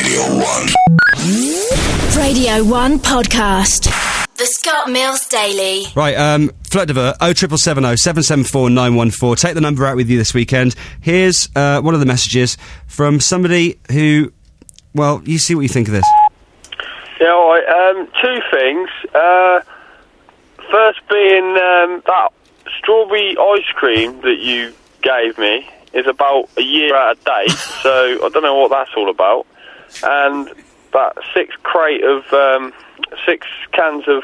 Radio 1 podcast. The Scott Mills Daily. Right, Flirt Divert, 07770 774 914. Take the number out with you this weekend. Here's one of the messages from somebody who, well, you see what you think of this. Yeah, all right. Two things. First being that strawberry ice cream that you gave me is about a year out of date, so I don't know what that's all about. And that 6 cans of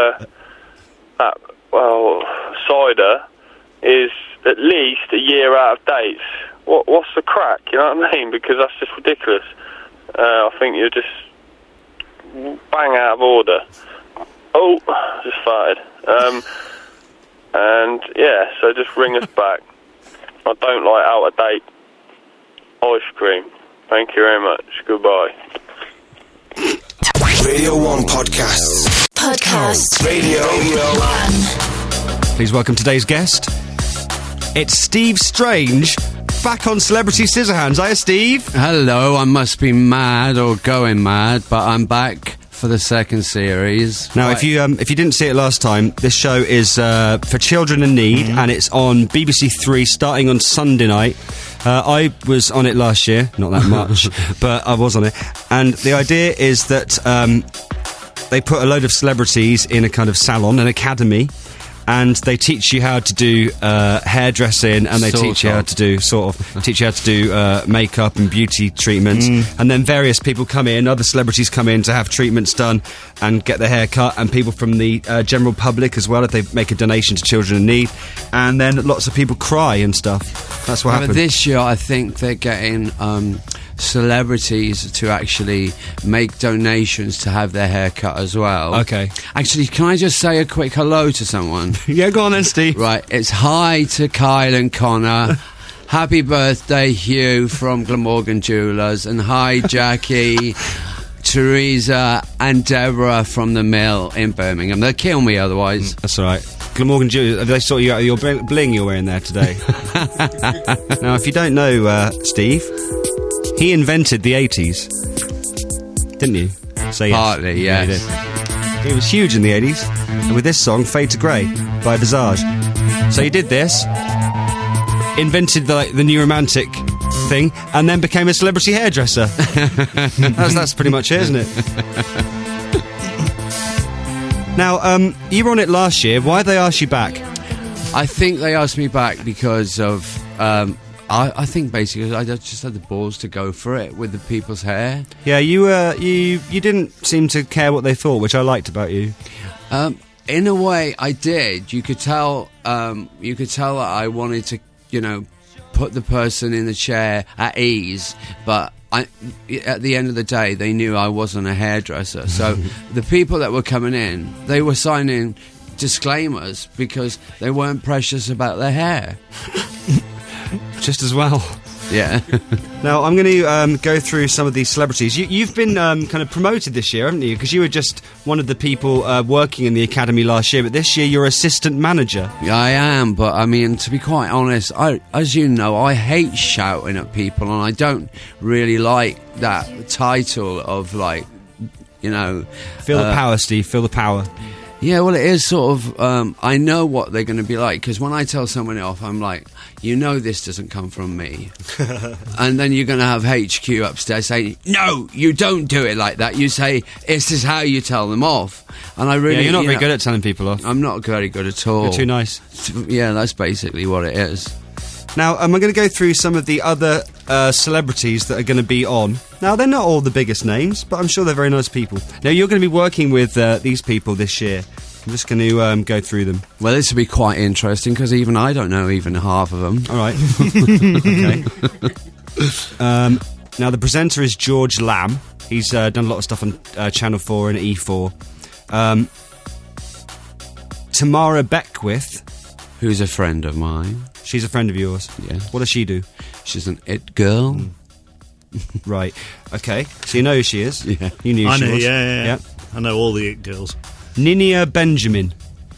cider is at least a year out of date. What's the crack? You know what I mean? Because that's just ridiculous. I think you're just bang out of order. Oh, just farted. And yeah, so just ring us back. I don't like out of date ice cream. Thank you very much. Goodbye. Radio 1 podcasts. Radio 1. Please welcome today's guest. It's Steve Strange, back on Celebrity Scissorhands. Hiya, Steve. Hello, I must be mad or going mad, but I'm back for the second series. Now, if you didn't see it last time, this show is for children in need, and it's on BBC Three starting on Sunday night. I was on it last year, not that much, but I was on it. And the idea is that they put a load of celebrities in a kind of salon, an academy, and they teach you how to do hairdressing, and they teach you how to do makeup and beauty treatments. And then various people come in, other celebrities come in to have treatments done and get their hair cut, and people from the general public as well, if they make a donation to children in need. And then lots of people cry and stuff. That's what happened. But this year, I think they're getting celebrities to actually make donations to have their hair cut as well. Okay. Actually, can I just say a quick hello to someone? Yeah, go on then, Steve. Right, it's hi to Kyle and Connor. Happy birthday, Hugh from Glamorgan Jewellers. And hi, Jackie, Teresa and Deborah from the Mill in Birmingham. They'll kill me otherwise. That's all right. Glamorgan Jewellers, have they sort you out of your bling you're wearing there today? Now, if you don't know Steve, he invented the 80s, didn't you? So, yes. Partly, yes. Yeah, he was huge in the 80s, and with this song, Fade to Grey, by Visage. So he did this, invented the new romantic thing, and then became a celebrity hairdresser. That's pretty much it, isn't it? Now, you were on it last year. Why did they ask you back? I think they asked me back because of... I think basically I just had the balls to go for it with the people's hair. Yeah, you didn't seem to care what they thought, which I liked about you. In a way, I did. You could tell that I wanted to, put the person in the chair at ease, but at the end of the day, they knew I wasn't a hairdresser. So the people that were coming in, they were signing disclaimers because they weren't precious about their hair. Just as well. Yeah. Now, I'm going to go through some of these celebrities. You've been kind of promoted this year, haven't you? Because you were just one of the people working in the academy last year, but this year you're assistant manager. Yeah, I am, but I mean, to be quite honest, as you know, I hate shouting at people, and I don't really like that title of, like, Feel the power, Steve, feel the power. Yeah, well, it is sort of... I know what they're going to be like, because when I tell someone off, I'm like, this doesn't come from me. And then you're going to have HQ upstairs saying, no, you don't do it like that. You say, this is how you tell them off. And I really... Yeah, you're not very good at telling people off. I'm not very good at all. You're too nice. Yeah, that's basically what it is. Now, I'm going to go through some of the other celebrities that are going to be on. Now, they're not all the biggest names, but I'm sure they're very nice people. Now, you're going to be working with these people this year. I'm just going to go through them. Well, this will be quite interesting, because even I don't know even half of them. All right. Okay. Now, the presenter is George Lamb. He's done a lot of stuff on Channel 4 and E4. Tamara Beckwith. Who's a friend of mine. She's a friend of yours? Yeah. What does she do? She's an it girl. Right. Okay. So you know who she is? Yeah. You knew I she know, was? yeah. I know all the it girls. Ninia Benjamin.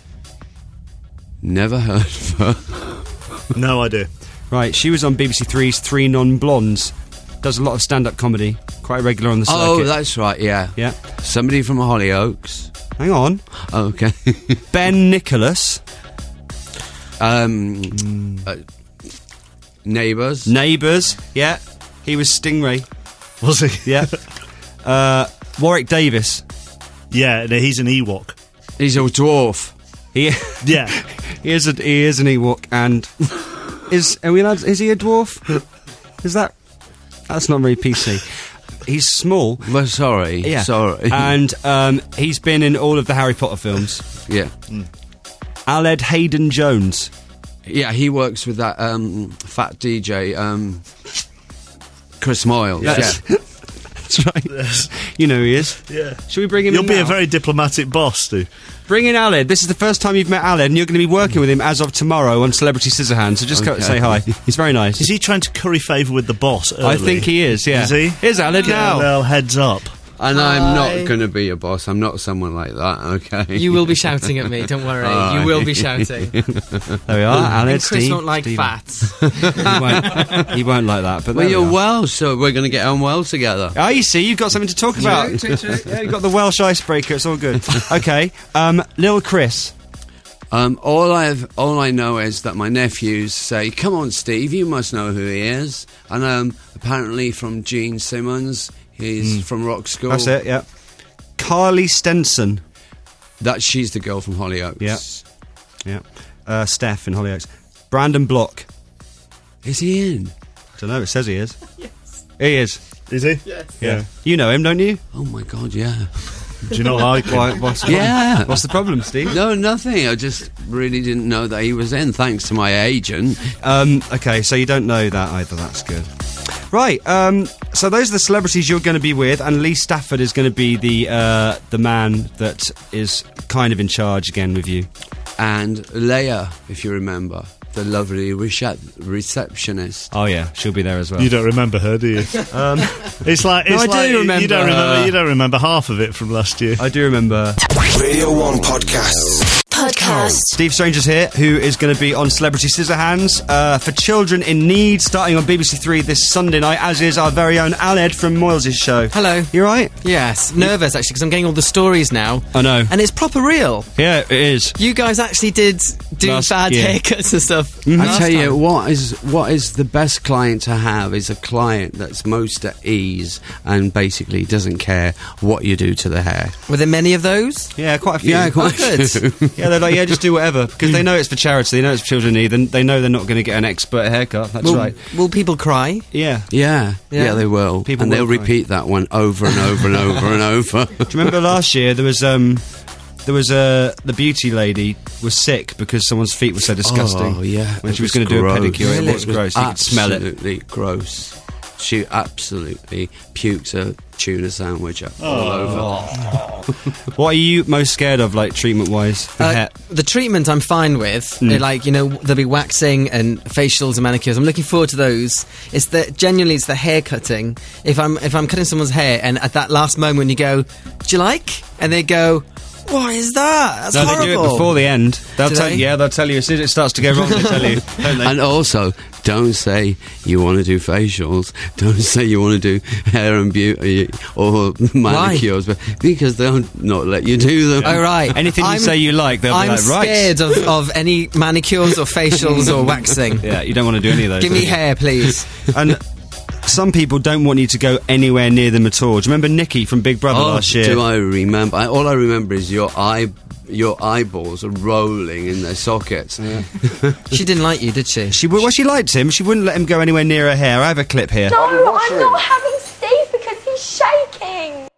Never heard of her. No idea. Right, she was on BBC Three's Three Non-Blondes. does a lot of stand-up comedy, quite regular on the circuit. Oh, that's right, yeah. Yeah. Somebody from Hollyoaks. Hang on. Okay. Ben Nicholas. Neighbours. Neighbours, yeah. He was Stingray. Was he? Yeah. Warwick Davis. Yeah, no, he's an Ewok. He's a dwarf. He Yeah. he is an Ewok, and is he a dwarf? Is that's not very PC. He's small. Well, sorry. Yeah. Sorry. And he's been in all of the Harry Potter films. yeah. Aled Hayden Jones. Yeah, he works with that fat DJ, Chris Moyle. Yes. Yeah. That's right. You know who he is. Yeah. Should we bring him You'll in be now? a very diplomatic boss, Stu. Bring in Aled. This is the first time you've met Aled, and you're going to be working with him as of tomorrow on Celebrity Scissorhands, so just go Okay. say hi. He's very nice. Is he trying to curry favour with the boss early? I think he is, yeah. Is he? Here's Aled now. Well, heads up. And I'm not going to be a boss. I'm not someone like that, okay? You will be shouting at me, don't worry. You will be shouting. There we are, Aled, And Chris Steve, won't like Stephen. fats. He won't like that, but Well, there you're we are. Welsh, so we're going to get on well together. Oh, you see, you've got something to talk about. Yeah, you've got the Welsh icebreaker, it's all good. Okay, Lil Chris. All I know is that my nephews say, "Come on, Steve, you must know who he is." And apparently from Gene Simmons, he's from Rock School. That's it, yeah. Carly Stenson. That she's the girl from Hollyoaks. Yeah. Yeah. Steph in Hollyoaks. Brandon Block. Is he in? I don't know, it says he is. Yes. He is. Is he? Yes. Yeah. You know him, don't you? Oh my God, yeah. Do you not like him? What's the Yeah. problem? What's the problem, Steve? No, nothing. I just really didn't know that he was in, thanks to my agent. Okay, so you don't know that either. That's good. Right. So those are the celebrities you're going to be with, and Lee Stafford is going to be the man that is kind of in charge again with you. And Leia, if you remember, the lovely receptionist. Oh yeah, she'll be there as well. You don't remember her, do you? It's like No, I do remember You don't remember. her. You don't remember half of it from last year. I do remember. Radio 1 Podcasts. Steve Stranger's here, who is going to be on Celebrity Scissorhands for Children in Need, starting on BBC Three this Sunday night, as is our very own Aled from Moyles' show. Hello. You right? Yes, nervous actually, because I'm getting all the stories now. I know. And it's proper real. Yeah, it is. You guys actually did do Last bad year. haircuts and stuff. I last tell you, time. what is the best client to have is a client that's most at ease and basically doesn't care what you do to the hair. Were there many of those? Yeah, quite a few. Yeah, quite Oh, good. Yeah, they're like, yeah, just do whatever, because they know it's for charity, they know it's for children in need, and they know they're not going to get an expert haircut. That's right. Will people cry? Yeah. Yeah, Yeah. they will. People and they'll will cry. repeat that one over and over and over and over. Do you remember last year there was the beauty lady was sick because someone's feet were so disgusting. Oh, yeah. When she It was going to do a gross. pedicure, Really? it was gross. You could smell it. Absolutely gross. She absolutely pukes a tuna sandwich all over. What are you most scared of, like treatment-wise? The treatment I'm fine with. Like, you know, there'll be waxing and facials and manicures. I'm looking forward to those. It's the hair cutting. If I'm cutting someone's hair and at that last moment you go, "Do you like?" and they go, "What is that? That's No, horrible." they do it before the end. They'll Do tell they? you. Yeah, they'll tell you as soon as it starts to go wrong. They tell you, don't they? And also, don't say you want to do facials. Don't say you want to do hair and beauty or manicures, but because they'll not let you do them. Oh, right. Anything you say you like, they'll I'm be like, right. scared of any manicures or facials or waxing. Yeah, you don't want to do any of those. Give do me you? hair, please. And some people don't want you to go anywhere near them at all. Do you remember Nikki from Big Brother last year? Do I remember? All I remember is your eyeballs are rolling in their sockets. She didn't like you, did she? She liked him. She wouldn't let him go anywhere near her hair. I have a clip here. No, I'm not having Steve because he's shaking.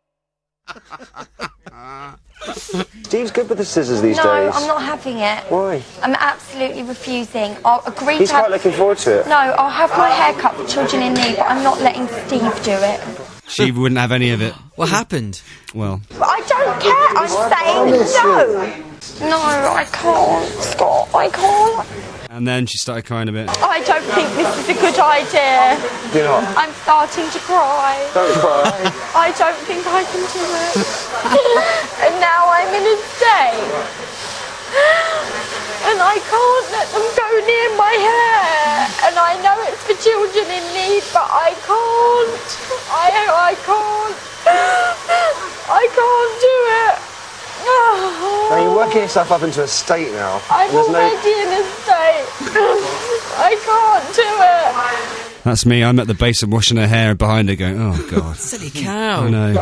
Steve's good with the scissors these No, days. I'm not having it. Why? I'm absolutely refusing. I'll agree He's to have... quite looking forward to it. No, I'll have my hair cut for children in need, but I'm not letting Steve do it. She wouldn't have any of it. What happened? Well, But I don't care. I'm saying no. No, I can't, Scott. I can't. and then she started crying a bit. I don't think this is a good idea. Do not. I'm starting to cry. Don't cry. I don't think I can do it. And now I'm in a state. And I can't let them go near my hair. And I know it's for children in need, but I can't. I can't. I can't do it. Now you're working yourself up into a state now. I'm There's already in a state. I can't do it. That's me. I'm at the base of washing her hair and behind her going, oh, God. Silly cow. I know.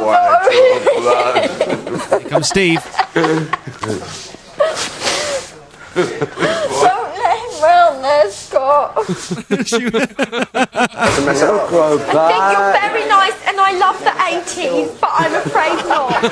Oh, no. Here comes Steve. Don't let him round there, Scott. I think you're very nice and I love the 80s, but I'm afraid not.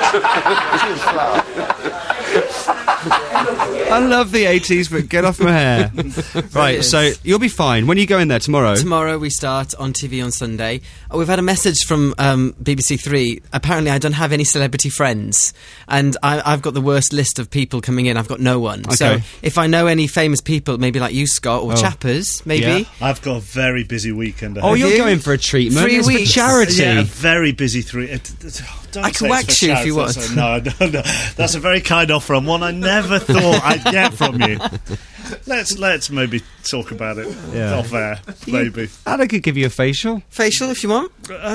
I love the 80s, but get off my hair. Right, so you'll be fine. When are you going there? Tomorrow? Tomorrow we start on TV on Sunday. Oh, we've had a message from BBC Three. Apparently I don't have any celebrity friends. And I've got the worst list of people coming in. I've got no one. Okay. So if I know any famous people, maybe like you, Scott, or Chappers, maybe. Yeah. I've got a very busy weekend. Oh, you're you? going for a treatment. 3 It's weeks. for charity. Yeah, a very busy 3. Don't I say can it's wax for you if you charity. want. No. That's a very kind offer and one I never thought I'd get from you. Let's maybe talk about it off air, maybe. I could give you a facial. Facial if you want.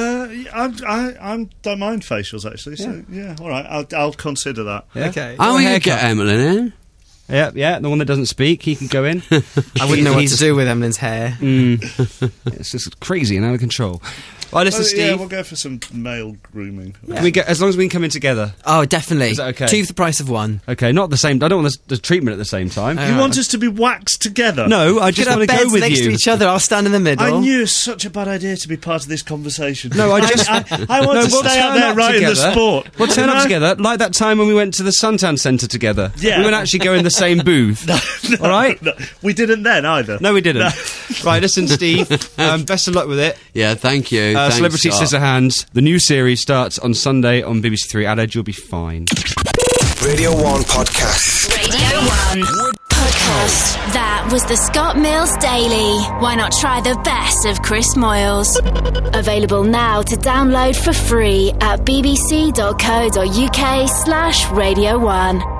I don't mind facials actually. So yeah, all right. I'll consider that. Yeah. Okay. How Or will a you get Emily in? Yeah, the one that doesn't speak, he can go in. I wouldn't know what to do with Emily's hair. It's just crazy and out of control. Right, listen, Steve. Yeah, we'll go for some male grooming. Can we get, as long as we can come in together. Oh, definitely. Is that okay? 2 for the price of 1. Okay, not the same. I don't want the treatment at the same time. You want us to be waxed together? No, I just Could want have to go beds with next to you. each other. I'll stand in the middle. I knew it was such a bad idea to be part of this conversation. No, I just- I want to we'll stay out turn there up right in the together. sport. We'll turn You up know? together, like that time when we went to the Suntan Centre together. Yeah. We wouldn't actually go in the same booth. All right? No, we didn't then either. No, we didn't. Right, listen, Steve. Best of luck with it. Yeah, thank you. Thanks, Celebrity Scott. Scissorhands. The new series starts on Sunday on BBC Three. Adelaide, you'll be fine. Radio 1 Podcast. Radio 1 Podcast. That was the Scott Mills Daily. Why not try the best of Chris Moyles? Available now to download for free at bbc.co.uk/Radio 1.